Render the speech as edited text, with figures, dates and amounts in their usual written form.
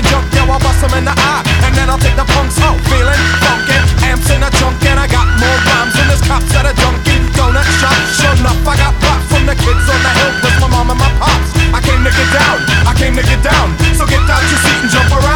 talking junk, yo, I'll bust them in the eye, and then I'll take the punks out. Feeling funky, amps in a trunk, and I got more rhymes than this cops at a Dunkin' Donut shop. Sure enough, I got props from the kids on the hill, plus my mom and my pops. I came to get down, I came to get down. So get out your seat and jump around.